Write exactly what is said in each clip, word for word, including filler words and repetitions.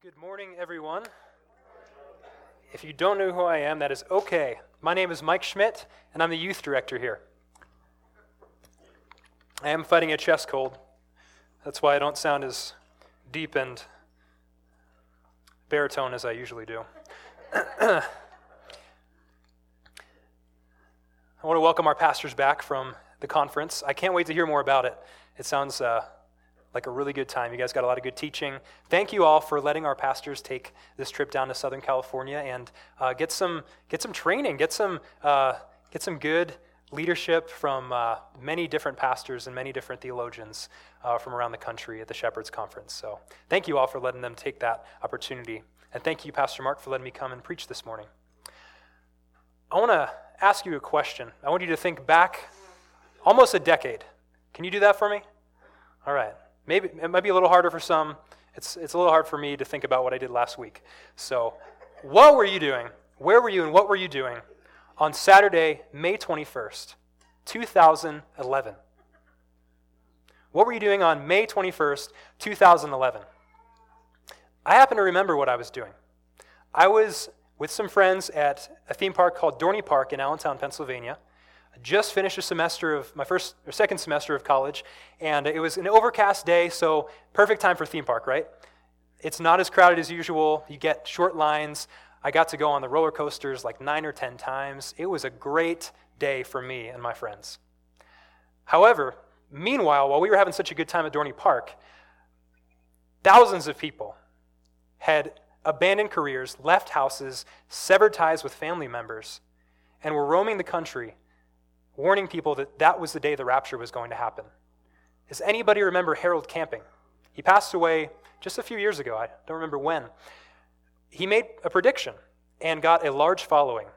Good morning, everyone. If you don't know who I am, that is okay. My name is Mike Schmidt, and I'm the youth director here. I am fighting a chest cold. That's why I don't sound as deep and baritone as I usually do. I want to welcome our pastors back from the conference. I can't wait to hear more about it. It sounds uh, like a really good time. You guys got a lot of good teaching. Thank you all for letting our pastors take this trip down to Southern California and uh, get some get some training, get some uh, get some good leadership from uh, many different pastors and many different theologians uh, from around the country at the Shepherds Conference. So thank you all for letting them take that opportunity. And thank you, Pastor Mark, for letting me come and preach this morning. I want to ask you a question. I want you to think back almost a decade. Can you do that for me? All right. Maybe it might be a little harder for some. It's it's a little hard for me to think about what I did last week. So, what were you doing? Where were you and what were you doing on Saturday, May twenty-first, two thousand eleven? What were you doing on May twenty-first, two thousand eleven? I happen to remember what I was doing. I was with some friends at a theme park called Dorney Park in Allentown, Pennsylvania. I just finished a semester of my first or second semester of college, and it was an overcast day, so perfect time for theme park, right? It's not as crowded as usual. You get short lines. I got to go on the roller coasters like nine or ten times. It was a great day for me and my friends. However, meanwhile, while we were having such a good time at Dorney Park, thousands of people had abandoned careers, left houses, severed ties with family members, and were roaming the country, warning people that that was the day the rapture was going to happen. Does anybody remember Harold Camping? He passed away just a few years ago. I don't remember when. He made a prediction and got a large following,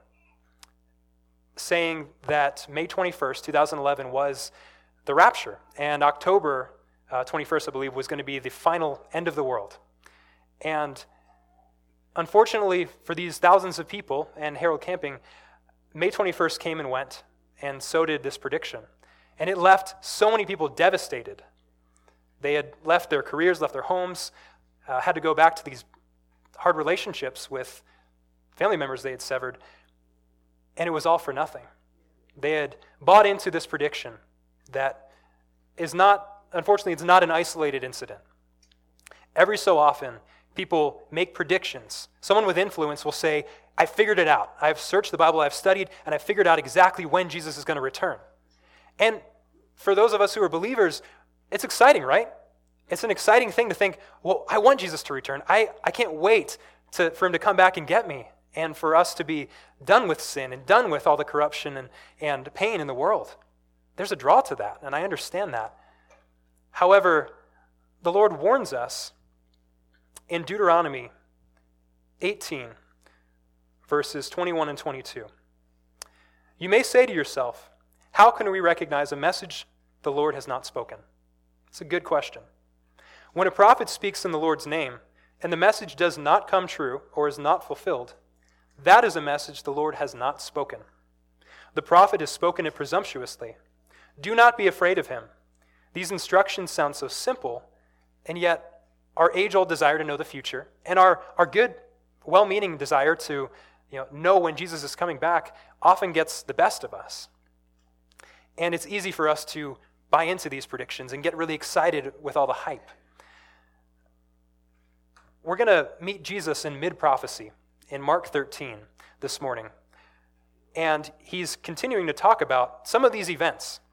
saying that May twenty-first, twenty eleven was the rapture, and October uh, twenty-first, I believe, was going to be the final end of the world. And unfortunately for these thousands of people and Harold Camping, May twenty-first came and went, and so did this prediction. And it left so many people devastated. They had left their careers, left their homes, uh, had to go back to these hard relationships with family members they had severed, and it was all for nothing. They had bought into this prediction that is not, unfortunately, it's not an isolated incident. Every so often, people make predictions. Someone with influence will say, I figured it out. I've searched the Bible, I've studied, and I figured out exactly when Jesus is going to return. And for those of us who are believers, it's exciting, right? It's an exciting thing to think, well, I want Jesus to return. I, I can't wait to, for him to come back and get me, and for us to be done with sin and done with all the corruption and, and pain in the world. There's a draw to that, and I understand that. However, the Lord warns us in Deuteronomy eighteen, verses twenty-one and twenty-two. You may say to yourself, how can we recognize a message the Lord has not spoken? It's a good question. When a prophet speaks in the Lord's name, and the message does not come true or is not fulfilled, that is a message the Lord has not spoken. The prophet has spoken it presumptuously. Do not be afraid of him. These instructions sound so simple, and yet our age-old desire to know the future and our, our good, well-meaning desire to you know, know when Jesus is coming back often gets the best of us. And it's easy for us to buy into these predictions and get really excited with all the hype. We're going to meet Jesus in mid-prophecy in Mark thirteen this morning. And he's continuing to talk about some of these events.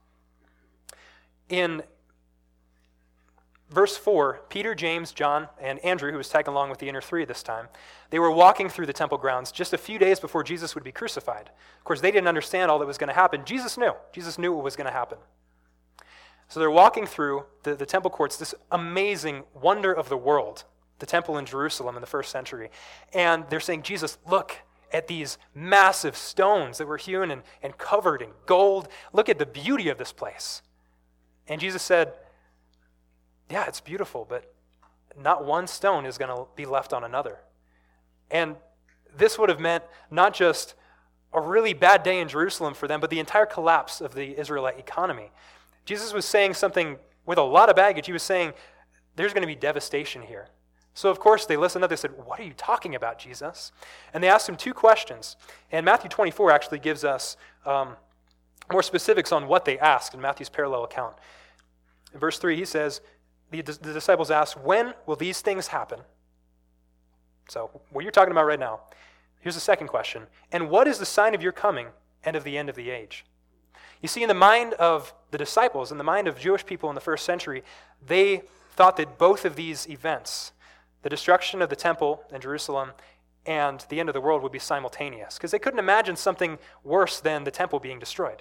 In verse four, Peter, James, John, and Andrew, who was tagging along with the inner three this time, they were walking through the temple grounds just a few days before Jesus would be crucified. Of course, they didn't understand all that was going to happen. Jesus knew. Jesus knew what was going to happen. So they're walking through the, the temple courts, this amazing wonder of the world, the temple in Jerusalem in the first century. And they're saying, Jesus, look at these massive stones that were hewn and, and covered in gold. Look at the beauty of this place. And Jesus said, yeah, it's beautiful, but not one stone is going to be left on another. And this would have meant not just a really bad day in Jerusalem for them, but the entire collapse of the Israelite economy. Jesus was saying something with a lot of baggage. He was saying, there's going to be devastation here. So of course they listened up. They said, "What are you talking about, Jesus?" And they asked him two questions. And Matthew twenty-four actually gives us um, more specifics on what they asked in Matthew's parallel account. In verse three, he says, the, the disciples asked, "When will these things happen?" So what you're talking about right now. Here's the second question. "And what is the sign of your coming and of the end of the age?" You see, in the mind of the disciples, in the mind of Jewish people in the first century, they thought that both of these events, the destruction of the temple in Jerusalem and the end of the world, would be simultaneous, because they couldn't imagine something worse than the temple being destroyed.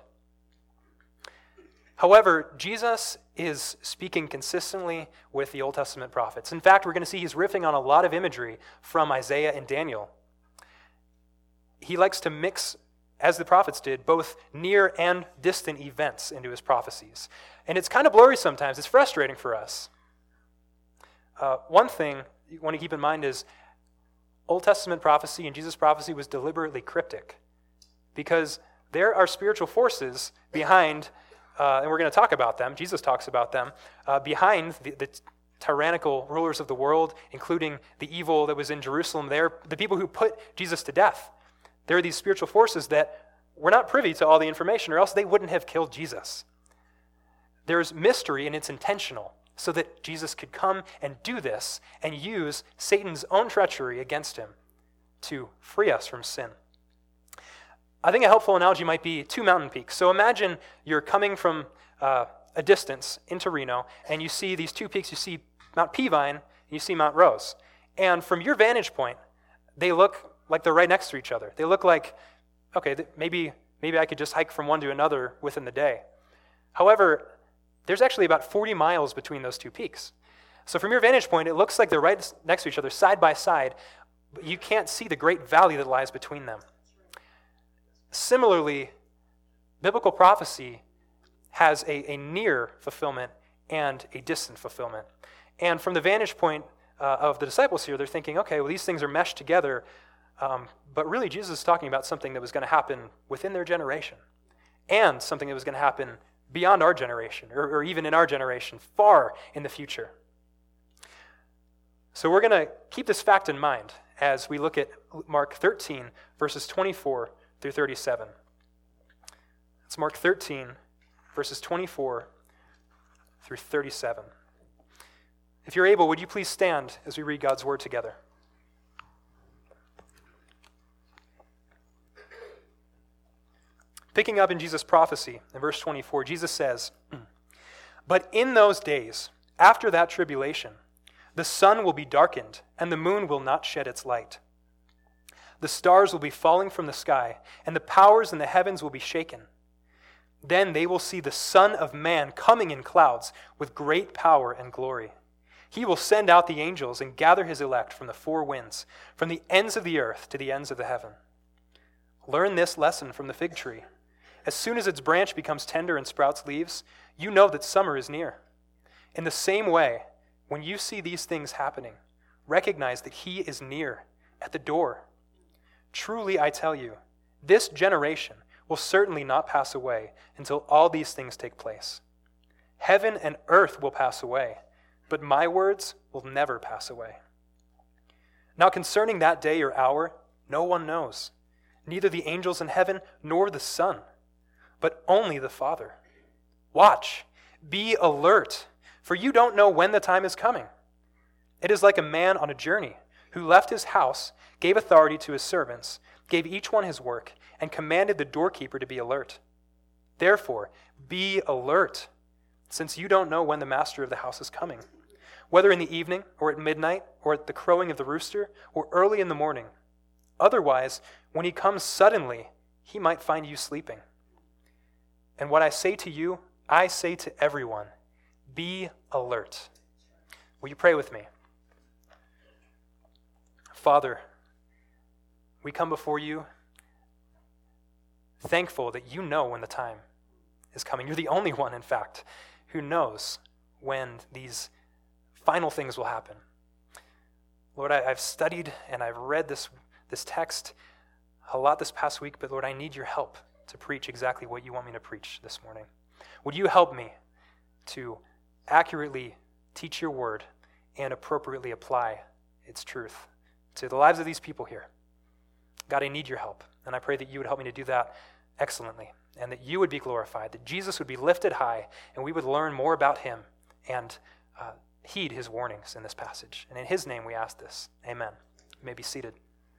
However, Jesus is speaking consistently with the Old Testament prophets. In fact, we're going to see he's riffing on a lot of imagery from Isaiah and Daniel. He likes to mix, as the prophets did, both near and distant events into his prophecies. And it's kind of blurry sometimes. It's frustrating for us. Uh, one thing you want to keep in mind is Old Testament prophecy and Jesus' prophecy was deliberately cryptic, because there are spiritual forces behind, uh, and we're going to talk about them, Jesus talks about them, uh, behind the, the tyrannical rulers of the world, including the evil that was in Jerusalem. They're the people who put Jesus to death. There are these spiritual forces that were not privy to all the information, or else they wouldn't have killed Jesus. There's mystery, and it's intentional, so that Jesus could come and do this and use Satan's own treachery against him to free us from sin. I think a helpful analogy might be two mountain peaks. So imagine you're coming from uh, a distance into Reno, and you see these two peaks. You see Mount Peavine, and you see Mount Rose. And from your vantage point, they look like they're right next to each other. They look like, okay, th- maybe, maybe I could just hike from one to another within the day. However, there's actually about forty miles between those two peaks. So from your vantage point, it looks like they're right next to each other, side by side, but you can't see the great valley that lies between them. Similarly, biblical prophecy has a, a near fulfillment and a distant fulfillment. And from the vantage point uh, of the disciples here, they're thinking, okay, well, these things are meshed together, um, but really Jesus is talking about something that was going to happen within their generation, and something that was going to happen beyond our generation, or, or even in our generation, far in the future. So we're going to keep this fact in mind as we look at Mark thirteen, verses twenty-four through thirty-seven. It's Mark thirteen, verses twenty-four through thirty-seven. If you're able, would you please stand as we read God's word together? Picking up in Jesus' prophecy, in verse twenty-four, Jesus says, "But in those days, after that tribulation, the sun will be darkened, and the moon will not shed its light. The stars will be falling from the sky, and the powers in the heavens will be shaken. Then they will see the Son of Man coming in clouds with great power and glory. He will send out the angels and gather his elect from the four winds, from the ends of the earth to the ends of the heaven. Learn this lesson from the fig tree. As soon as its branch becomes tender and sprouts leaves, you know that summer is near. In the same way, when you see these things happening, recognize that he is near, at the door. Truly, I tell you, this generation will certainly not pass away until all these things take place. Heaven and earth will pass away, but my words will never pass away. Now concerning that day or hour, no one knows, neither the angels in heaven nor the Son, but only the Father. Watch, be alert, for you don't know when the time is coming. It is like a man on a journey who left his house, gave authority to his servants, gave each one his work, and commanded the doorkeeper to be alert. Therefore, be alert, since you don't know when the master of the house is coming, whether in the evening or at midnight or at the crowing of the rooster or early in the morning. Otherwise, when he comes suddenly, he might find you sleeping. And what I say to you, I say to everyone, be alert." Will you pray with me? Father, we come before you thankful that you know when the time is coming. You're the only one, in fact, who knows when these final things will happen. Lord, I, I've studied and I've read this, this text a lot this past week, but Lord, I need your help to preach exactly what you want me to preach this morning. Would you help me to accurately teach your word and appropriately apply its truth to the lives of these people here. God, I need your help, and I pray that you would help me to do that excellently, and that you would be glorified, that Jesus would be lifted high, and we would learn more about him and uh, heed his warnings in this passage. And in his name we ask this. Amen. You may be seated.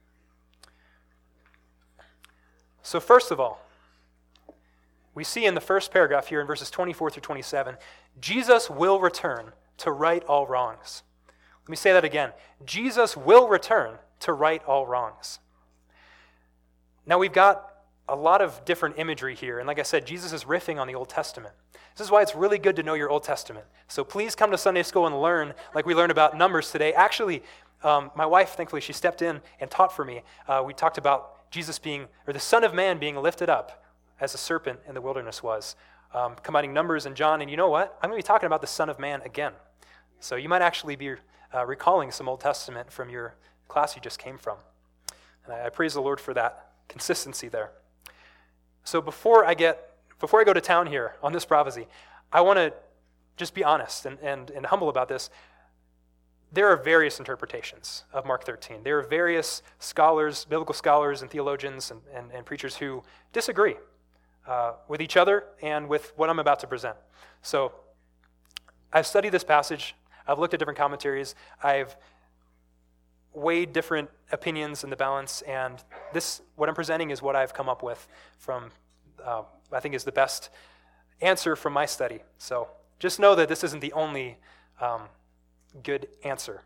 So first of all, we see in the first paragraph here in verses twenty-four through twenty-seven, Jesus will return to right all wrongs. Let me say that again. Jesus will return to right all wrongs. Now we've got a lot of different imagery here, and like I said, Jesus is riffing on the Old Testament. This is why it's really good to know your Old Testament. So please come to Sunday school and learn, like we learned about Numbers today. Actually, um, my wife, thankfully, she stepped in and taught for me. Uh, we talked about Jesus being, or the Son of Man being lifted up as a serpent in the wilderness was, um, combining Numbers and John. And you know what? I'm going to be talking about the Son of Man again. So you might actually be uh, recalling some Old Testament from your class you just came from. And I, I praise the Lord for that consistency there. So before I get, before I go to town here on this prophecy, I want to just be honest and, and, and humble about this. There are various interpretations of Mark thirteen. There are various scholars, biblical scholars and theologians and, and, and preachers who disagree uh, with each other and with what I'm about to present. So I've studied this passage. I've looked at different commentaries. I've weighed different opinions in the balance, and this, what I'm presenting is what I've come up with from, uh, I think is the best answer from my study. So just know that this isn't the only um, good answer.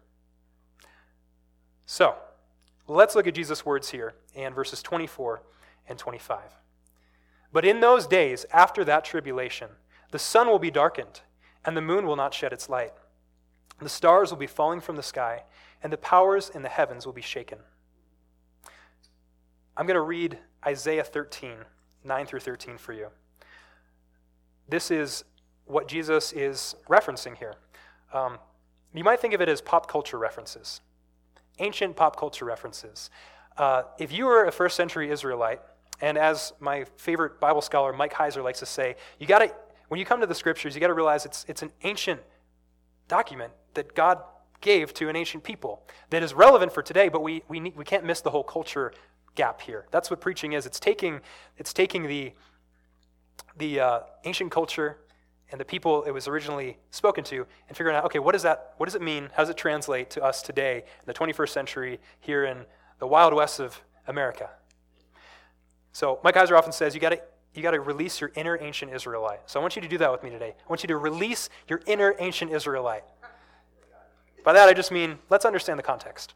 So let's look at Jesus' words here in verses twenty-four and twenty-five. But in those days, after that tribulation, the sun will be darkened, and the moon will not shed its light. The stars will be falling from the sky, and the powers in the heavens will be shaken. I'm going to read Isaiah thirteen, nine through thirteen for you. This is what Jesus is referencing here. Um, you might think of it as pop culture references, ancient pop culture references. Uh, if you were a first century Israelite, and as my favorite Bible scholar Mike Heiser likes to say, you got to, when you come to the scriptures, you got to realize it's it's an ancient document that God gave to an ancient people that is relevant for today, but we we need, we can't miss the whole culture gap here. That's what preaching is. It's taking it's taking the the uh, ancient culture and the people it was originally spoken to and figuring out, okay, what does that what does it mean? How does it translate to us today in the twenty-first century here in the Wild West of America? So Mike Heiser often says you got to you got to release your inner ancient Israelite. So I want you to do that with me today. I want you to release your inner ancient Israelite. By that I just mean, let's understand the context.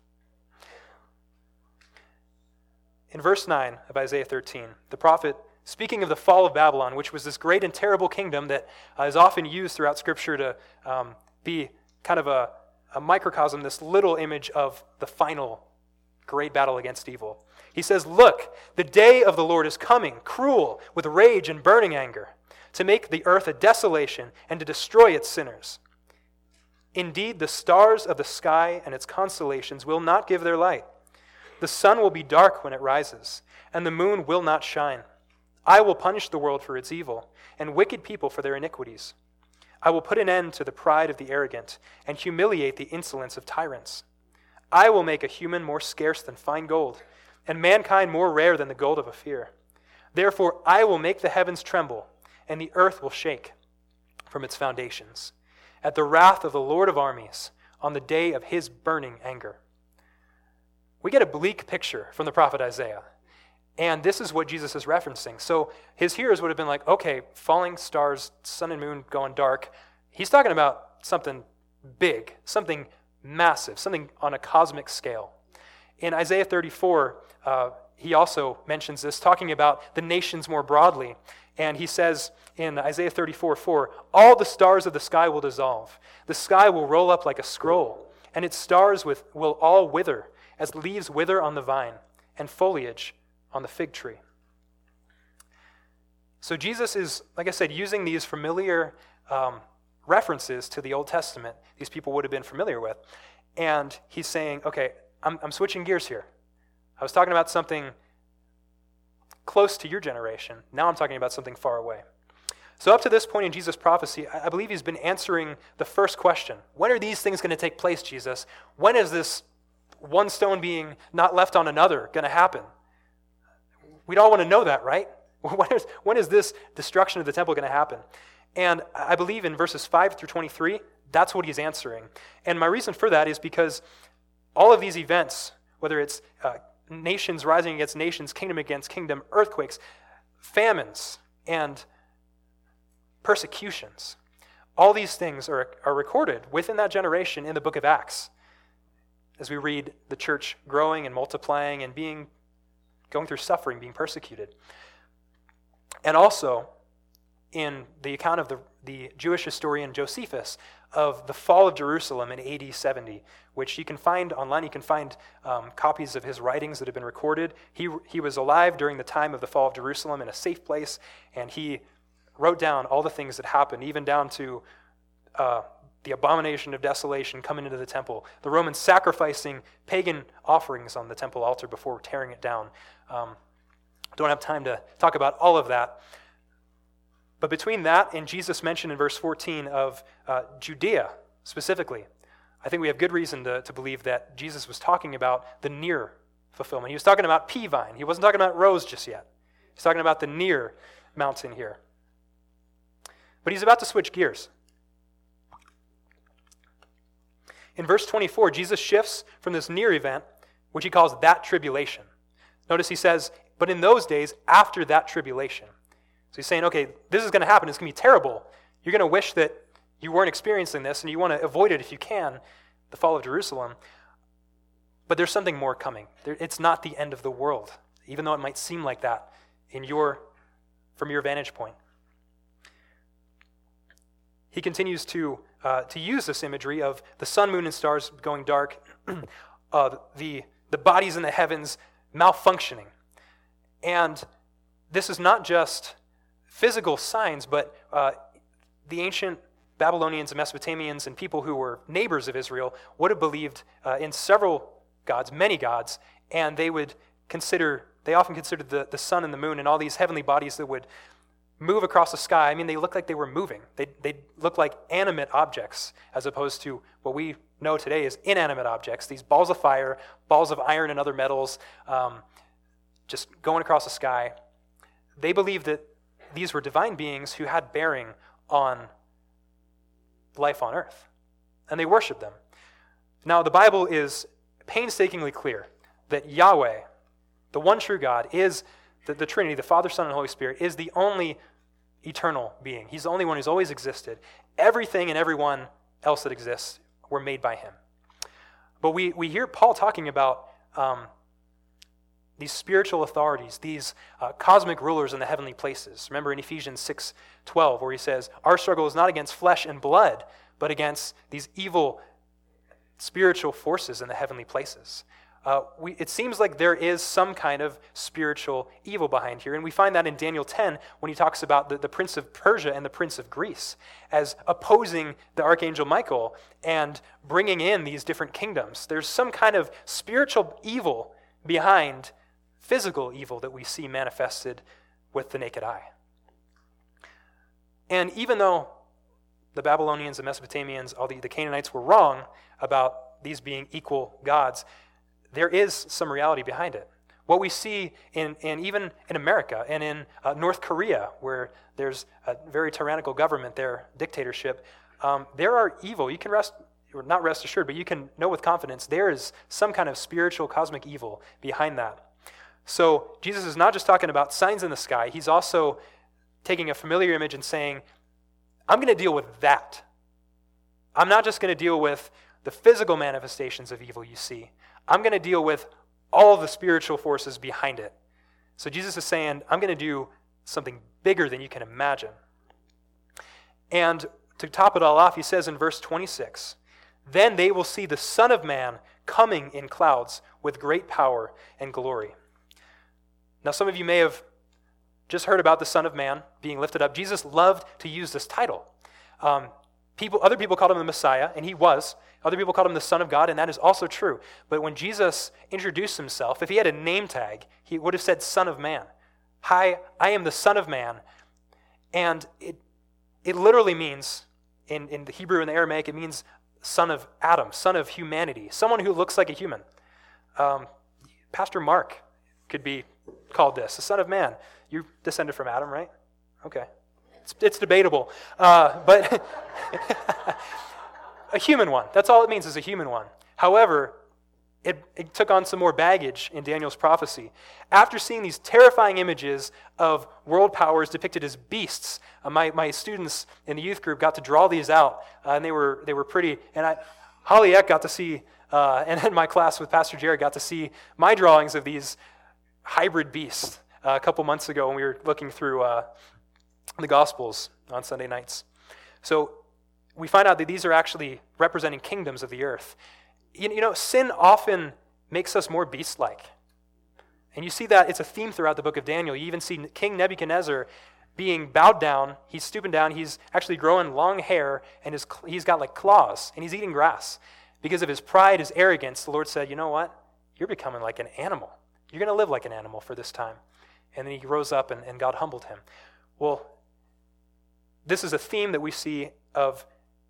In verse nine of Isaiah thirteen, the prophet, speaking of the fall of Babylon, which was this great and terrible kingdom that uh, is often used throughout Scripture to um, be kind of a, a microcosm, this little image of the final great battle against evil. He says, "Look, the day of the Lord is coming, cruel, with rage and burning anger, to make the earth a desolation and to destroy its sinners. Indeed, the stars of the sky and its constellations will not give their light. The sun will be dark when it rises, and the moon will not shine. I will punish the world for its evil, and wicked people for their iniquities. I will put an end to the pride of the arrogant, and humiliate the insolence of tyrants. I will make a human more scarce than fine gold, and mankind more rare than the gold of Ophir. Therefore I will make the heavens tremble, and the earth will shake from its foundations, at the wrath of the Lord of armies, on the day of his burning anger." We get a bleak picture from the prophet Isaiah, and this is what Jesus is referencing. So his hearers would have been like, okay, falling stars, sun and moon going dark. He's talking about something big, something massive, something on a cosmic scale. In Isaiah thirty-four, uh, he also mentions this, talking about the nations more broadly. And he says in Isaiah thirty-four four, "All the stars of the sky will dissolve. The sky will roll up like a scroll, and its stars with, will all wither, as leaves wither on the vine, and foliage on the fig tree." So Jesus is, like I said, using these familiar um, references to the Old Testament these people would have been familiar with. And he's saying, okay, I'm, I'm switching gears here. I was talking about something close to your generation. Now I'm talking about something far away. So up to this point in Jesus' prophecy, I believe he's been answering the first question. When are these things going to take place, Jesus? When is this one stone being not left on another going to happen? We'd all want to know that, right? When is, when is this destruction of the temple going to happen? And I believe in verses five through twenty-three, that's what he's answering. And my reason for that is because all of these events, whether it's uh, nations rising against nations, kingdom against kingdom, earthquakes, famines, and persecutions, all these things are, are recorded within that generation in the book of Acts. As we read the church growing and multiplying and being going through suffering, being persecuted. And also in the account of the, the Jewish historian Josephus of the fall of Jerusalem in A D seventy, which you can find online. You can find um, copies of his writings that have been recorded. He, he was alive during the time of the fall of Jerusalem in a safe place, and he wrote down all the things that happened, even down to uh, the abomination of desolation coming into the temple, the Romans sacrificing pagan offerings on the temple altar before tearing it down. Um, don't have time to talk about all of that. But between that and Jesus mentioned in verse fourteen of uh, Judea specifically, I think we have good reason to, to believe that Jesus was talking about the near fulfillment. He was talking about pea vine. He wasn't talking about rose just yet. He's talking about the near mountain here. But he's about to switch gears. In verse twenty-four, Jesus shifts from this near event, which he calls that tribulation. Notice he says, but in those days, after that tribulation. So he's saying, okay, this is going to happen. It's going to be terrible. You're going to wish that you weren't experiencing this, and you want to avoid it if you can, the fall of Jerusalem. But there's something more coming. It's not the end of the world, even though it might seem like that in your, from your vantage point. He continues to uh, to use this imagery of the sun, moon, and stars going dark, uh, the, the bodies in the heavens malfunctioning. And this is not just physical signs, but uh, the ancient Babylonians and Mesopotamians and people who were neighbors of Israel would have believed uh, in several gods, many gods, and they would consider, they often considered the, the sun and the moon and all these heavenly bodies that would move across the sky. I mean, they looked like they were moving. They they looked like animate objects as opposed to what we know today as inanimate objects, these balls of fire, balls of iron and other metals, um, just going across the sky. They believed that these were divine beings who had bearing on life on earth, and they worshiped them. Now, the Bible is painstakingly clear that Yahweh, the one true God, is the, the Trinity, the Father, Son, and Holy Spirit, is the only eternal being. He's the only one who's always existed. Everything and everyone else that exists were made by him. But we, we hear Paul talking about um, these spiritual authorities, these uh, cosmic rulers in the heavenly places. Remember in Ephesians six twelve, where he says, our struggle is not against flesh and blood, but against these evil spiritual forces in the heavenly places. Uh, we, it seems like there is some kind of spiritual evil behind here. And we find that in Daniel ten when he talks about the, the prince of Persia and the prince of Greece as opposing the archangel Michael and bringing in these different kingdoms. There's some kind of spiritual evil behind physical evil that we see manifested with the naked eye. And even though the Babylonians, the Mesopotamians, all the, the Canaanites were wrong about these being equal gods, there is some reality behind it. What we see in, in even in America and in uh, North Korea, where there's a very tyrannical government there, dictatorship, um, there are evil. You can rest, or not rest assured, but you can know with confidence there is some kind of spiritual cosmic evil behind that. So Jesus is not just talking about signs in the sky. He's also taking a familiar image and saying, I'm going to deal with that. I'm not just going to deal with the physical manifestations of evil you see. I'm going to deal with all the spiritual forces behind it. So Jesus is saying, I'm going to do something bigger than you can imagine. And to top it all off, he says in verse twenty-six, then they will see the Son of Man coming in clouds with great power and glory. Now, some of you may have just heard about the Son of Man being lifted up. Jesus loved to use this title. Um, people, other people called him the Messiah, and he was. Other people called him the Son of God, and that is also true. But when Jesus introduced himself, if he had a name tag, he would have said Son of Man. Hi, I am the Son of Man. And it it literally means, in, in the Hebrew and the Aramaic, it means son of Adam, son of humanity, someone who looks like a human. Um, Pastor Mark could be called this, the Son of Man. You descended from Adam, right? Okay. It's, it's debatable. Uh, but a human one. That's all it means, is a human one. However, it, it took on some more baggage in Daniel's prophecy. After seeing these terrifying images of world powers depicted as beasts, uh, my, my students in the youth group got to draw these out, uh, and they were they were pretty. And I, Holly Eck got to see, uh, and in my class with Pastor Jared got to see my drawings of these hybrid beasts uh, a couple months ago when we were looking through uh, the Gospels on Sunday nights. So we find out that these are actually representing kingdoms of the earth. You, you know, sin often makes us more beast-like. And you see that it's a theme throughout the book of Daniel. You even see King Nebuchadnezzar being bowed down. He's stooping down. He's actually growing long hair, and his, he's got like claws, and he's eating grass. Because of his pride, his arrogance, the Lord said, you know what? You're becoming like an animal. You're going to live like an animal for this time. And then he rose up, and, and God humbled him. Well, this is a theme that we see of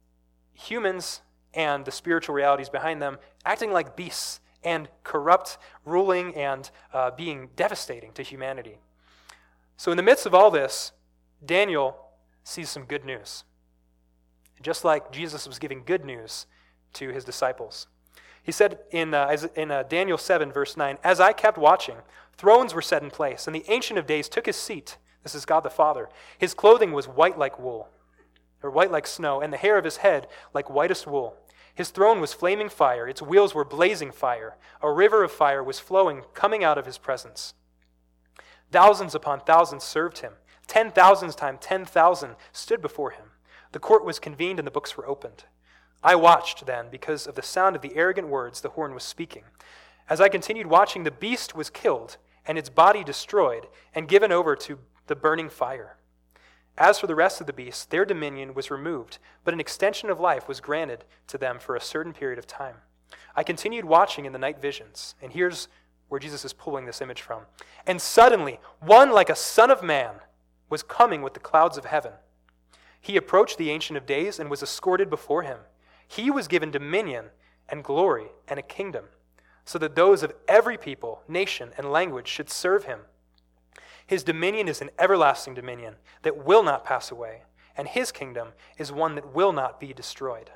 humans and the spiritual realities behind them acting like beasts and corrupt, ruling, and uh, being devastating to humanity. So in the midst of all this, Daniel sees some good news. Just like Jesus was giving good news to his disciples. He said in, uh, in uh, Daniel seven, verse nine, "As I kept watching, thrones were set in place, and the Ancient of Days took his seat." This is God the Father. "His clothing was white like wool, or white like snow, and the hair of his head like whitest wool. His throne was flaming fire. Its wheels were blazing fire. A river of fire was flowing, coming out of his presence. Thousands upon thousands served him. Ten thousands times ten thousand stood before him. The court was convened and the books were opened. I watched then because of the sound of the arrogant words the horn was speaking. As I continued watching, the beast was killed and its body destroyed and given over to the burning fire. As for the rest of the beasts, their dominion was removed, but an extension of life was granted to them for a certain period of time. I continued watching in the night visions," and here's where Jesus is pulling this image from. "And suddenly, one like a son of man was coming with the clouds of heaven. He approached the Ancient of Days and was escorted before him. He was given dominion and glory and a kingdom, so that those of every people, nation, and language should serve him. His dominion is an everlasting dominion that will not pass away, and his kingdom is one that will not be destroyed."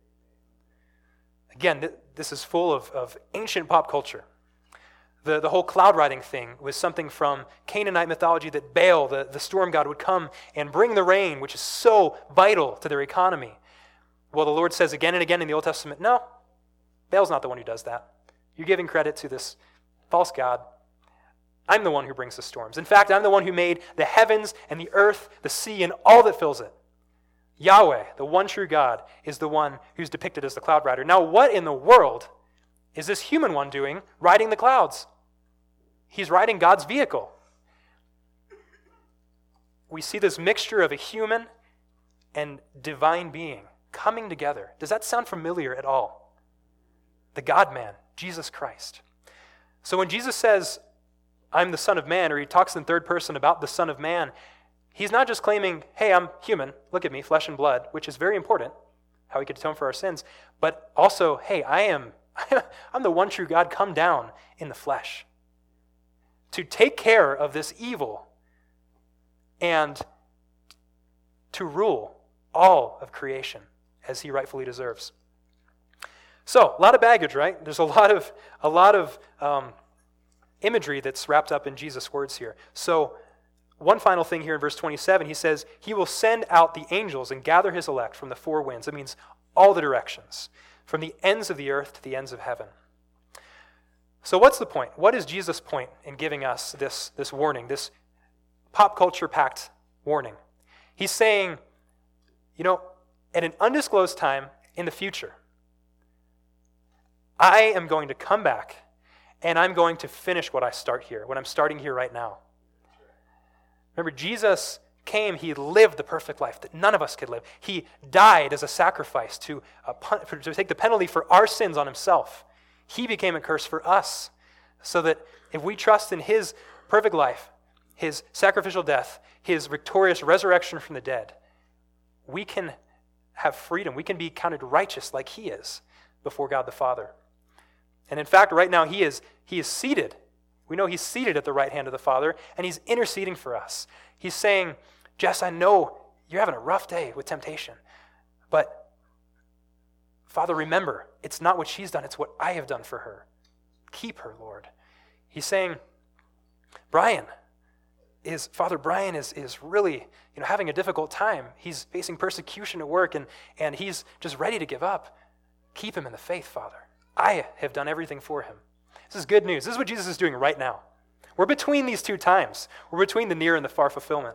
Again, th- this is full of, of ancient pop culture. The, the whole cloud riding thing was something from Canaanite mythology, that Baal, the, the storm god, would come and bring the rain, which is so vital to their economy. Well, the Lord says again and again in the Old Testament, no, Baal's not the one who does that. You're giving credit to this false god. I'm the one who brings the storms. In fact, I'm the one who made the heavens and the earth, the sea, and all that fills it. Yahweh, the one true God, is the one who's depicted as the cloud rider. Now, what in the world is this human one doing riding the clouds? He's riding God's vehicle. We see this mixture of a human and divine being coming together. Does that sound familiar at all? The God-man, Jesus Christ. So when Jesus says, "I'm the Son of Man," or he talks in third person about the Son of Man, he's not just claiming, hey, I'm human, look at me, flesh and blood, which is very important, how he could atone for our sins, but also, hey, I am, I'm the one true God come down in the flesh to take care of this evil and to rule all of creation as he rightfully deserves. So, a lot of baggage, right? There's a lot of, a lot of, um, imagery that's wrapped up in Jesus' words here. So, one final thing here in verse twenty-seven, he says, "He will send out the angels and gather his elect from the four winds." It means all the directions, from the ends of the earth to the ends of heaven. So what's the point? What is Jesus' point in giving us this, this warning, this pop culture-packed warning? He's saying, you know, at an undisclosed time in the future, I am going to come back and I'm going to finish what I start here, what I'm starting here right now. Remember, Jesus came, he lived the perfect life that none of us could live. He died as a sacrifice to, uh, pun- to take the penalty for our sins on himself. He became a curse for us, so that if we trust in his perfect life, his sacrificial death, his victorious resurrection from the dead, we can have freedom. We can be counted righteous like he is before God the Father. And in fact, right now he is he is seated. We know he's seated at the right hand of the Father, and he's interceding for us. He's saying, Jess, I know you're having a rough day with temptation, but Father, remember, it's not what she's done, it's what I have done for her. Keep her, Lord. He's saying, Brian, is Father Brian is is really you know having a difficult time. He's facing persecution at work, and, and he's just ready to give up. Keep him in the faith, Father. I have done everything for him. This is good news. This is what Jesus is doing right now. We're between these two times. We're between the near and the far fulfillment.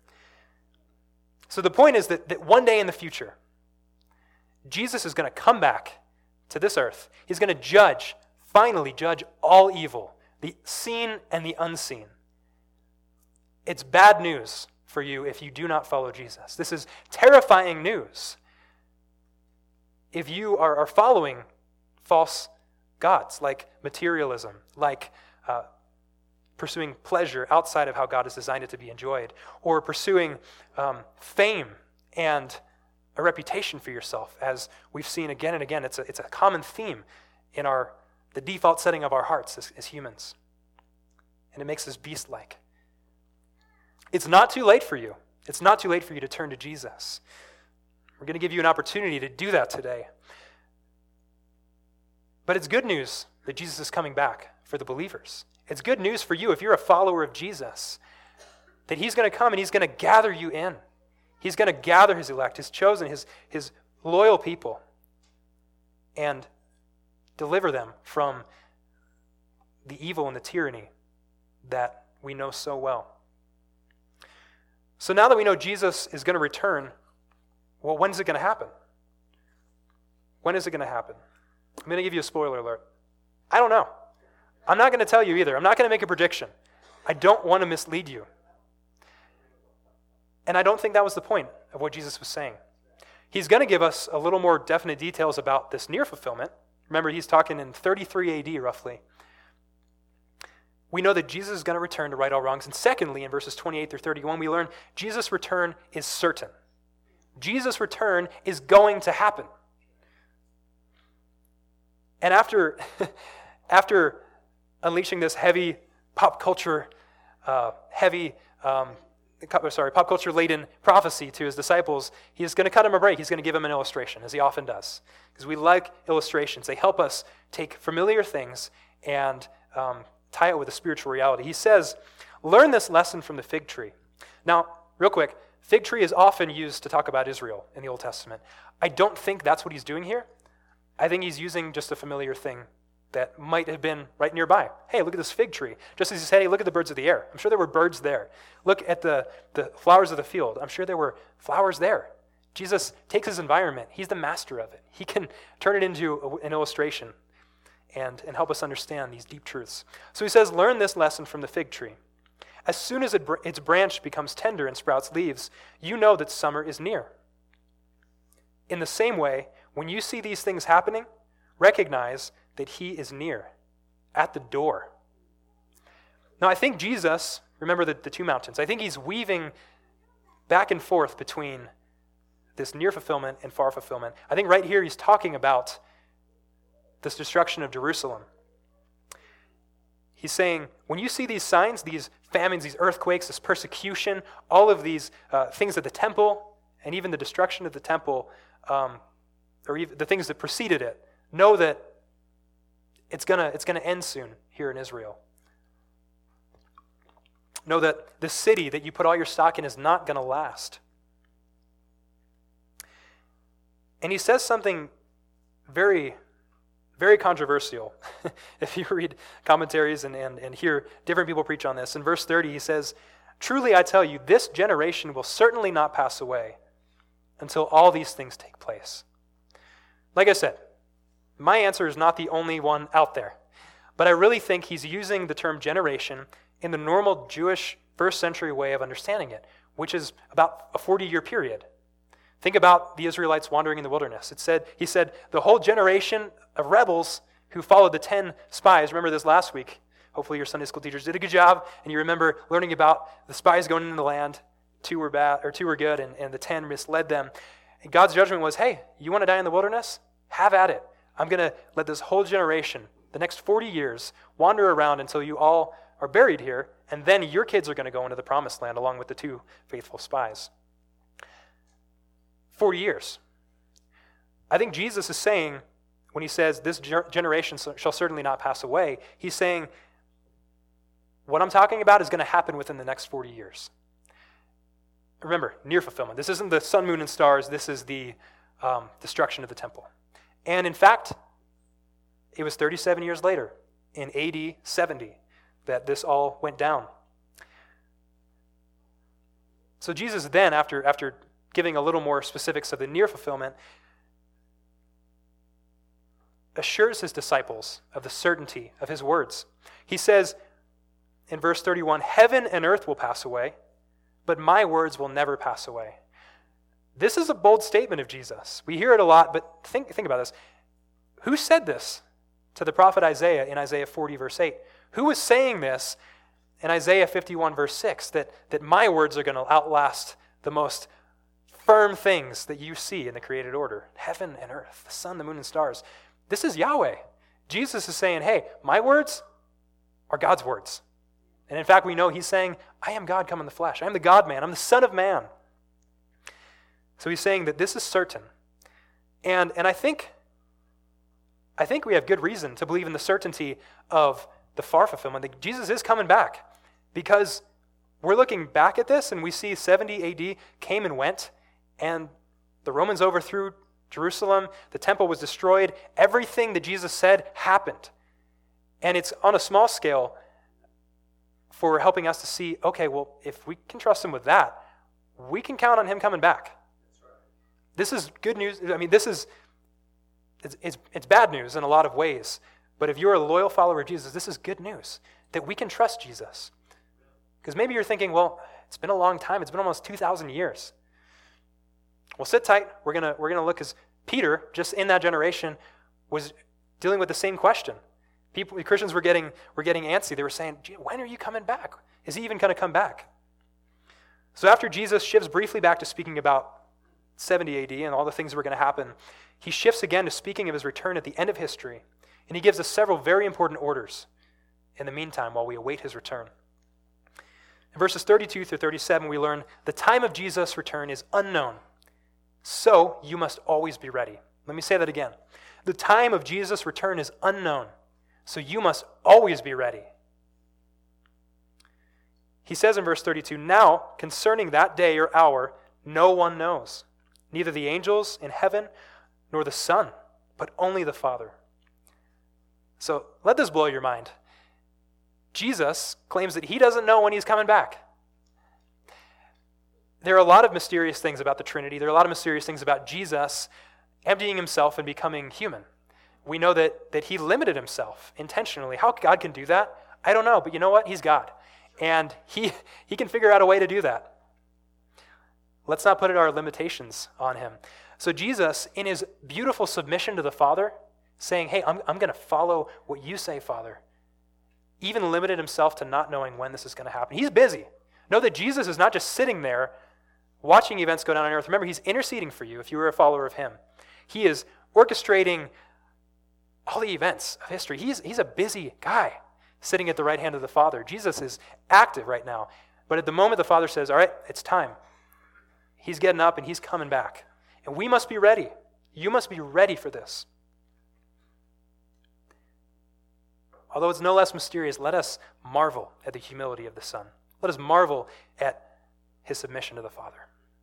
So the point is that, that one day in the future, Jesus is going to come back to this earth. He's going to judge, finally judge all evil, the seen and the unseen. It's bad news for you if you do not follow Jesus. This is terrifying news if you are, are following false gods like materialism, like uh, pursuing pleasure outside of how God has designed it to be enjoyed, or pursuing um, fame and a reputation for yourself, as we've seen again and again. It's a, it's a common theme in our the default setting of our hearts as, as humans. And it makes us beast-like. It's not too late for you. It's not too late for you to turn to Jesus. We're going to give you an opportunity to do that today. But it's good news that Jesus is coming back for the believers. It's good news for you if you're a follower of Jesus, that he's going to come and he's going to gather you in. He's going to gather his elect, his chosen, his, his loyal people, and deliver them from the evil and the tyranny that we know so well. So now that we know Jesus is going to return, well, when is it going to happen? When is it going to happen? I'm going to give you a spoiler alert. I don't know. I'm not going to tell you either. I'm not going to make a prediction. I don't want to mislead you. And I don't think that was the point of what Jesus was saying. He's going to give us a little more definite details about this near fulfillment. Remember, he's talking in thirty-three A D roughly. We know that Jesus is going to return to right all wrongs. And secondly, in verses twenty-eight through thirty-one, we learn Jesus' return is certain. Jesus' return is going to happen. And after, after unleashing this heavy pop culture, uh, heavy, um, sorry, pop culture laden prophecy to his disciples, he's going to cut him a break. He's going to give him an illustration, as he often does, because we like illustrations. They help us take familiar things and um, tie it with a spiritual reality. He says, "Learn this lesson from the fig tree." Now, real quick, fig tree is often used to talk about Israel in the Old Testament. I don't think that's what he's doing here. I think he's using just a familiar thing that might have been right nearby. Hey, look at this fig tree. Just as he said, hey, look at the birds of the air. I'm sure there were birds there. Look at the, the flowers of the field. I'm sure there were flowers there. Jesus takes his environment. He's the master of it. He can turn it into a, an illustration and, and help us understand these deep truths. So he says, learn this lesson from the fig tree. As soon as it, its branch becomes tender and sprouts leaves, you know that summer is near. In the same way, when you see these things happening, recognize that he is near, at the door. Now, I think Jesus, remember the, the two mountains, I think he's weaving back and forth between this near fulfillment and far fulfillment. I think right here he's talking about this destruction of Jerusalem. He's saying, when you see these signs, these famines, these earthquakes, this persecution, all of these uh, things at the temple, and even the destruction of the temple, um, or even the things that preceded it, know that it's gonna it's gonna end soon here in Israel. Know that the city that you put all your stock in is not gonna last. And he says something very, very controversial. If you read commentaries and, and, and hear different people preach on this. In verse thirty, he says, "Truly I tell you, this generation will certainly not pass away until all these things take place." Like I said, my answer is not the only one out there, but I really think he's using the term generation in the normal Jewish first century way of understanding it, which is about a forty-year period. Think about the Israelites wandering in the wilderness. It said, he said, the whole generation of rebels who followed the ten spies, remember this last week, hopefully your Sunday school teachers did a good job, and you remember learning about the spies going into the land, two were bad, or two were good, and, and the ten misled them. And God's judgment was, hey, you want to die in the wilderness? Have at it. I'm going to let this whole generation the next forty years, wander around until you all are buried here, and then your kids are going to go into the promised land along with the two faithful spies. forty years. I think Jesus is saying, when he says, this ger- generation shall certainly not pass away, he's saying, what I'm talking about is going to happen within the next forty years. Remember, near fulfillment. This isn't the sun, moon, and stars. This is the um, destruction of the temple. And in fact, it was thirty-seven years later, in A D seventy, that this all went down. So Jesus then, after, after giving a little more specifics of the near fulfillment, assures his disciples of the certainty of his words. He says in verse thirty-one, heaven and earth will pass away, but my words will never pass away. This is a bold statement of Jesus. We hear it a lot, but think, think about this. Who said this to the prophet Isaiah in Isaiah forty, verse eight? Who was saying this in Isaiah fifty-one, verse six, that, that my words are going to outlast the most firm things that you see in the created order? Heaven and earth, the sun, the moon, and stars. This is Yahweh. Jesus is saying, hey, my words are God's words. And in fact, we know he's saying, I am God come in the flesh. I am the God-man. I'm the Son of Man. So he's saying that this is certain. And, and I think, I think we have good reason to believe in the certainty of the far fulfillment, that Jesus is coming back. Because we're looking back at this and we see seventy A D came and went, and the Romans overthrew Jerusalem, the temple was destroyed, everything that Jesus said happened. And it's on a small scale for helping us to see, okay, well, if we can trust him with that, we can count on him coming back. That's right. This is good news. I mean, this is, it's, it's, it's bad news in a lot of ways. But if you're a loyal follower of Jesus, this is good news, that we can trust Jesus. Because maybe you're thinking, well, it's been a long time. It's been almost two thousand years. Well, sit tight. We're gonna we're gonna look, as Peter, just in that generation, was dealing with the same question. People, Christians were getting were getting antsy. They were saying, when are you coming back? Is he even going to come back? So after Jesus shifts briefly back to speaking about seventy A D and all the things that were going to happen, he shifts again to speaking of his return at the end of history. And he gives us several very important orders in the meantime while we await his return. In verses thirty-two through thirty-seven, we learn the time of Jesus' return is unknown. So you must always be ready. Let me say that again. The time of Jesus' return is unknown. So you must always be ready. He says in verse thirty-two, now concerning that day or hour, no one knows, neither the angels in heaven nor the Son, but only the Father. So let this blow your mind. Jesus claims that he doesn't know when he's coming back. There are a lot of mysterious things about the Trinity. There are a lot of mysterious things about Jesus emptying himself and becoming human. We know that, that he limited himself intentionally. How God can do that, I don't know. But you know what? He's God. And he, he can figure out a way to do that. Let's not put our limitations on him. So Jesus, in his beautiful submission to the Father, saying, hey, I'm, I'm going to follow what you say, Father, even limited himself to not knowing when this is going to happen. He's busy. Know that Jesus is not just sitting there watching events go down on earth. Remember, he's interceding for you if you were a follower of him. He is orchestrating all the events of history. He's, he's a busy guy sitting at the right hand of the Father. Jesus is active right now. But at the moment the Father says, all right, it's time, he's getting up and he's coming back. And we must be ready. You must be ready for this. Although it's no less mysterious, let us marvel at the humility of the Son. Let us marvel at his submission to the Father.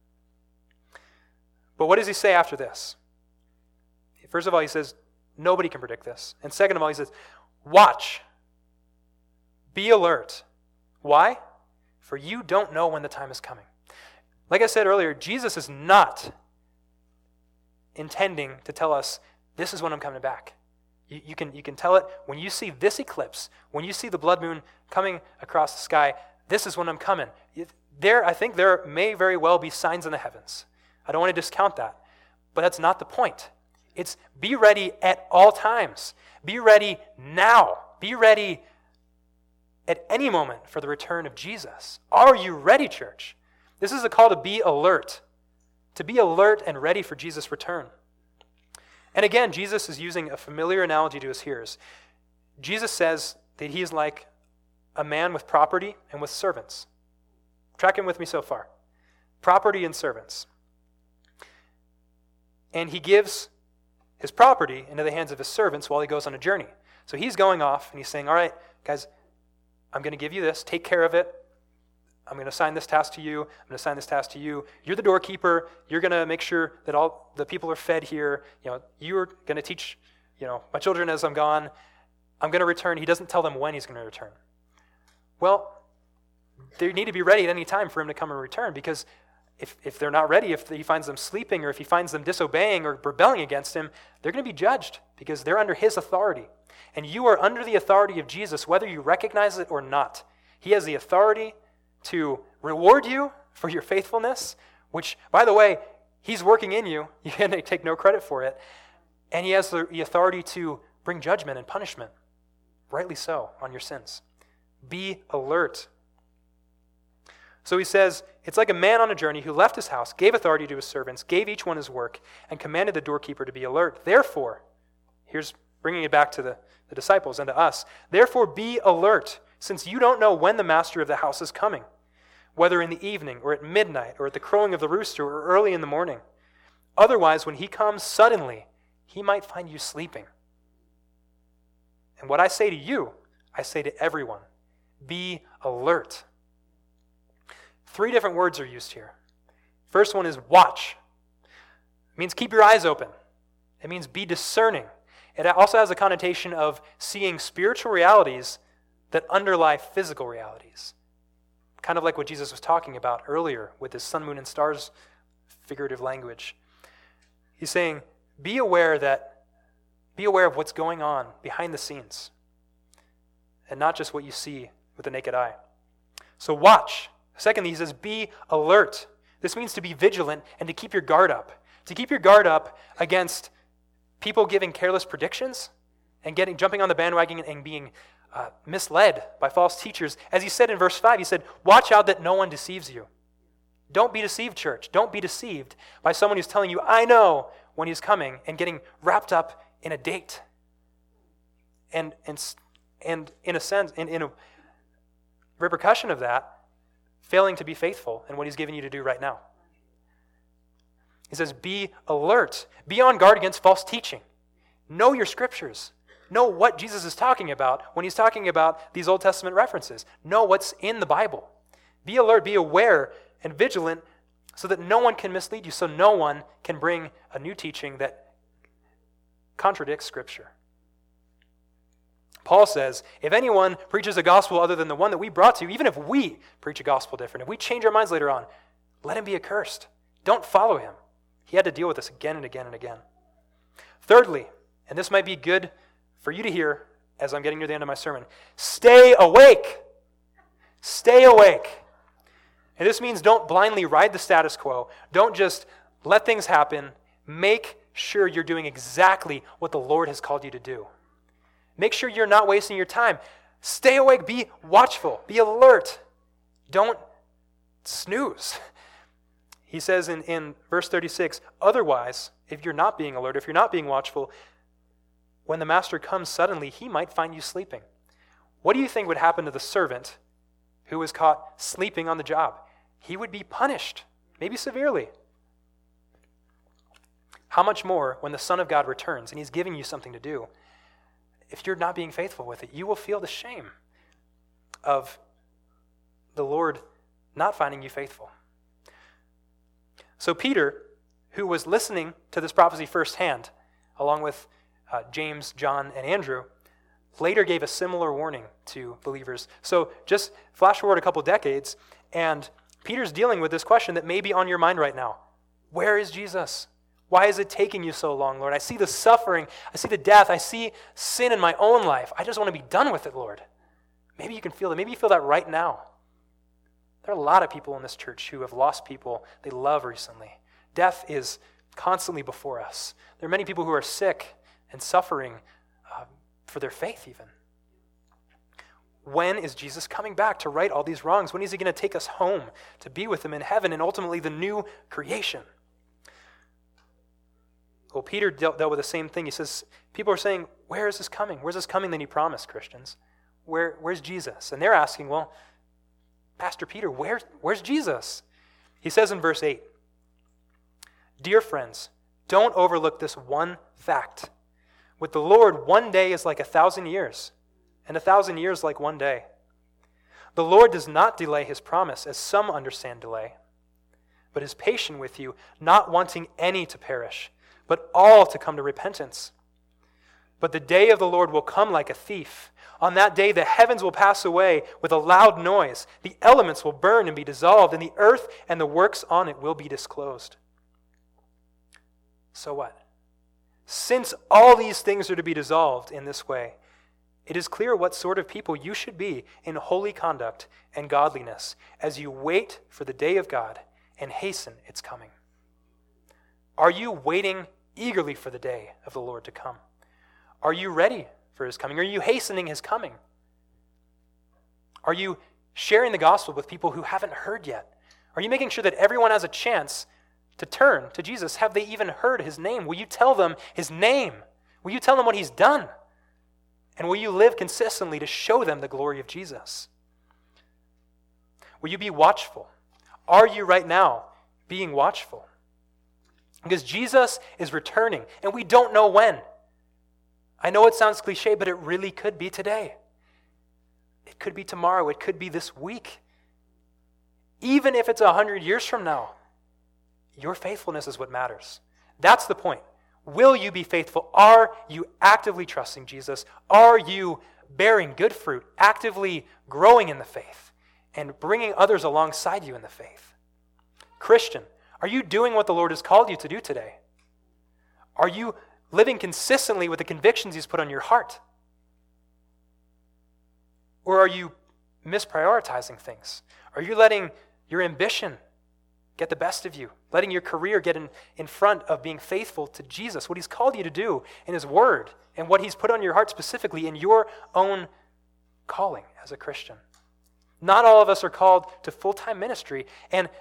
But what does he say after this? First of all, he says, nobody can predict this. And second of all, he says, watch. Be alert. Why? For you don't know when the time is coming. Like I said earlier, Jesus is not intending to tell us, this is when I'm coming back. You, you can, you can tell it when you see this eclipse, when you see the blood moon coming across the sky, this is when I'm coming. There, I think there may very well be signs in the heavens. I don't want to discount that. But that's not the point. It's be ready at all times. Be ready now. Be ready at any moment for the return of Jesus. Are you ready, church? This is a call to be alert. To be alert and ready for Jesus' return. And again, Jesus is using a familiar analogy to his hearers. Jesus says that he is like a man with property and with servants. Tracking with me so far. Property and servants. And he gives his property into the hands of his servants while he goes on a journey. So he's going off and he's saying, all right, guys, I'm going to give you this. Take care of it. I'm going to assign this task to you. I'm going to assign this task to you. You're the doorkeeper. You're going to make sure that all the people are fed here. You know, you're going to teach, you know, my children as I'm gone. I'm going to return. He doesn't tell them when he's going to return. Well, they need to be ready at any time for him to come and return, because if, if they're not ready, if he finds them sleeping or if he finds them disobeying or rebelling against him, they're going to be judged because they're under his authority. And you are under the authority of Jesus, whether you recognize it or not. He has the authority to reward you for your faithfulness, which, by the way, he's working in you. You can take no credit for it. And he has the authority to bring judgment and punishment, rightly so, on your sins. Be alert. So he says, it's like a man on a journey who left his house, gave authority to his servants, gave each one his work, and commanded the doorkeeper to be alert. Therefore, here's bringing it back to the, the disciples and to us. Therefore, be alert, since you don't know when the master of the house is coming, whether in the evening or at midnight or at the crowing of the rooster or early in the morning. Otherwise, when he comes suddenly, he might find you sleeping. And what I say to you, I say to everyone, be alert. Three different words are used here. First one is watch. It means keep your eyes open. It means be discerning. It also has a connotation of seeing spiritual realities that underlie physical realities. Kind of like what Jesus was talking about earlier with his sun, moon, and stars figurative language. He's saying, be aware that, be aware of what's going on behind the scenes, and not just what you see with the naked eye. So watch. Secondly, he says, be alert. This means to be vigilant and to keep your guard up. To keep your guard up against people giving careless predictions and getting jumping on the bandwagon and being uh, misled by false teachers. As he said in verse five, he said, watch out that no one deceives you. Don't be deceived, church. Don't be deceived by someone who's telling you, I know when he's coming, and getting wrapped up in a date. And, and, and in a sense, in, in a repercussion of that, failing to be faithful in what he's given you to do right now. He says, be alert. Be on guard against false teaching. Know your scriptures. Know what Jesus is talking about when he's talking about these Old Testament references. Know what's in the Bible. Be alert, be aware, and vigilant so that no one can mislead you, so no one can bring a new teaching that contradicts Scripture. Paul says, if anyone preaches a gospel other than the one that we brought to you, even if we preach a gospel different, if we change our minds later on, let him be accursed. Don't follow him. He had to deal with this again and again and again. Thirdly, and this might be good for you to hear as I'm getting near the end of my sermon, stay awake. Stay awake. And this means don't blindly ride the status quo. Don't just let things happen. Make sure you're doing exactly what the Lord has called you to do. Make sure you're not wasting your time. Stay awake. Be watchful. Be alert. Don't snooze. He says in, in verse thirty-six, otherwise, if you're not being alert, if you're not being watchful, when the master comes suddenly, he might find you sleeping. What do you think would happen to the servant who was caught sleeping on the job? He would be punished, maybe severely. How much more when the Son of God returns and he's giving you something to do? If you're not being faithful with it, you will feel the shame of the Lord not finding you faithful. So Peter, who was listening to this prophecy firsthand, along with uh, James, John, and Andrew, later gave a similar warning to believers. So just flash forward a couple decades, and Peter's dealing with this question that may be on your mind right now. Where is Jesus? Why is it taking you so long, Lord? I see the suffering. I see the death. I see sin in my own life. I just want to be done with it, Lord. Maybe you can feel that. Maybe you feel that right now. There are a lot of people in this church who have lost people they love recently. Death is constantly before us. There are many people who are sick and suffering uh, for their faith even. When is Jesus coming back to right all these wrongs? When is he going to take us home to be with him in heaven and ultimately the new creation? Well, Peter dealt, dealt with the same thing. He says, people are saying, where is this coming? Where's this coming that he promised, Christians? Where, where's Jesus? And they're asking, well, Pastor Peter, where, where's Jesus? He says in verse eight, dear friends, don't overlook this one fact. With the Lord, one day is like a thousand years, and a thousand years like one day. The Lord does not delay his promise, as some understand delay, but is patient with you, not wanting any to perish, but all to come to repentance. But the day of the Lord will come like a thief. On that day the heavens will pass away with a loud noise. The elements will burn and be dissolved, and the earth and the works on it will be disclosed. So what? Since all these things are to be dissolved in this way, it is clear what sort of people you should be in holy conduct and godliness as you wait for the day of God and hasten its coming. Are you waiting eagerly for the day of the Lord to come? Are you ready for his coming? Are you hastening his coming? Are you sharing the gospel with people who haven't heard yet? Are you making sure that everyone has a chance to turn to Jesus? Have they even heard his name? Will you tell them his name? Will you tell them what he's done? And will you live consistently to show them the glory of Jesus? Will you be watchful? Are you right now being watchful? Because Jesus is returning, and we don't know when. I know it sounds cliche, but it really could be today. It could be tomorrow. It could be this week. Even if it's a hundred years from now, your faithfulness is what matters. That's the point. Will you be faithful? Are you actively trusting Jesus? Are you bearing good fruit, actively growing in the faith, and bringing others alongside you in the faith? Christian, are you doing what the Lord has called you to do today? Are you living consistently with the convictions he's put on your heart? Or are you misprioritizing things? Are you letting your ambition get the best of you? Letting your career get in, in front of being faithful to Jesus, what he's called you to do in his word, and what he's put on your heart specifically in your own calling as a Christian? Not all of us are called to full-time ministry, and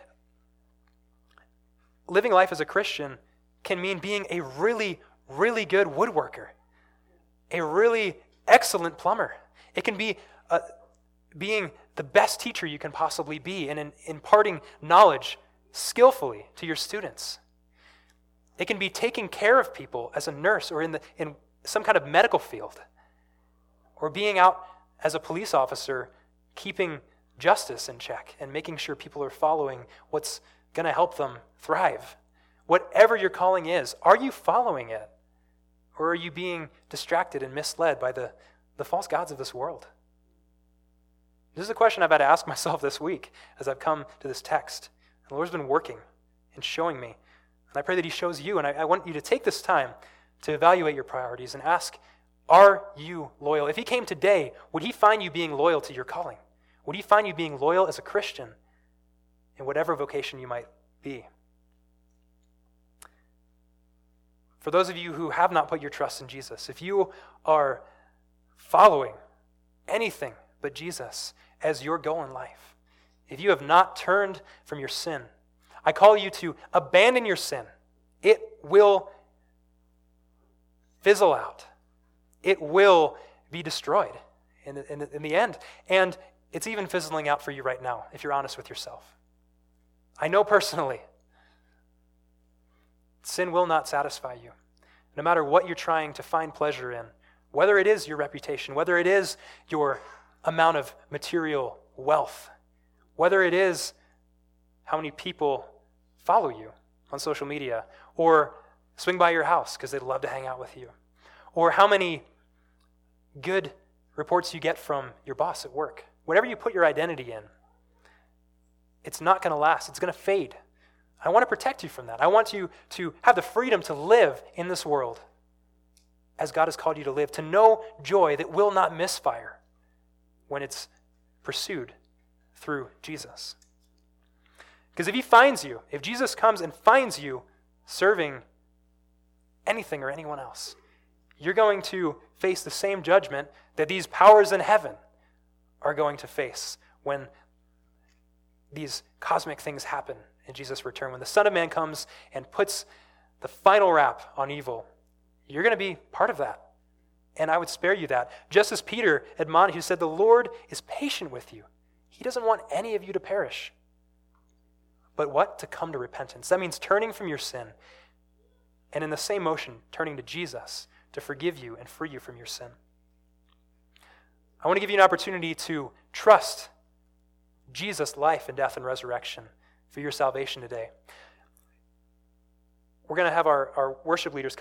living life as a Christian can mean being a really, really good woodworker, a really excellent plumber. It can be uh, being the best teacher you can possibly be and in, imparting knowledge skillfully to your students. It can be taking care of people as a nurse or in the in some kind of medical field, or being out as a police officer, keeping justice in check and making sure people are following what's going to help them thrive. Whatever your calling is, are you following it? Or are you being distracted and misled by the, the false gods of this world? This is a question I've had to ask myself this week as I've come to this text. And the Lord's been working and showing me. And I pray that he shows you. And I, I want you to take this time to evaluate your priorities and ask, are you loyal? If he came today, would he find you being loyal to your calling? Would he find you being loyal as a Christian in whatever vocation you might be? For those of you who have not put your trust in Jesus, if you are following anything but Jesus as your goal in life, if you have not turned from your sin, I call you to abandon your sin. It will fizzle out. It will be destroyed in the, in the, in the end. And it's even fizzling out for you right now, if you're honest with yourself. I know personally, sin will not satisfy you. No matter what you're trying to find pleasure in, whether it is your reputation, whether it is your amount of material wealth, whether it is how many people follow you on social media, or swing by your house because they'd love to hang out with you, or how many good reports you get from your boss at work. Whatever you put your identity in, it's not going to last. It's going to fade. I want to protect you from that. I want you to have the freedom to live in this world as God has called you to live, to know joy that will not misfire when it's pursued through Jesus. Because if he finds you, if Jesus comes and finds you serving anything or anyone else, you're going to face the same judgment that these powers in heaven are going to face when these cosmic things happen in Jesus' return. When the Son of Man comes and puts the final wrap on evil, you're going to be part of that. And I would spare you that. Just as Peter admonished, who said, the Lord is patient with you. He doesn't want any of you to perish. But what? To come to repentance. That means turning from your sin, and in the same motion, turning to Jesus to forgive you and free you from your sin. I want to give you an opportunity to trust Jesus' life and death and resurrection for your salvation today. We're going to have our, our worship leaders